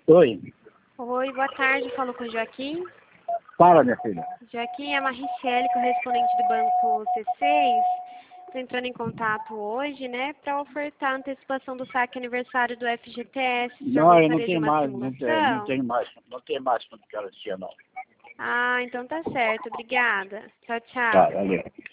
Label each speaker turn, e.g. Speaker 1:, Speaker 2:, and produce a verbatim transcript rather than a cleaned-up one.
Speaker 1: Oi.
Speaker 2: Oi, boa tarde. Falo com o Joaquim.
Speaker 1: Fala, minha filha.
Speaker 2: Joaquim, é a Maricele, correspondente do Banco C seis. Estou entrando em contato hoje, né, para ofertar a antecipação do saque aniversário do F G T S.
Speaker 1: Não, eu não
Speaker 2: Gostaria de
Speaker 1: tenho
Speaker 2: uma
Speaker 1: mais, não tenho, não
Speaker 2: simulação?
Speaker 1: tenho mais, não tenho mais quanto garantia, não.
Speaker 2: Ah, então tá certo. Obrigada. Tchau,
Speaker 1: Tá,
Speaker 2: tchau.
Speaker 1: valeu.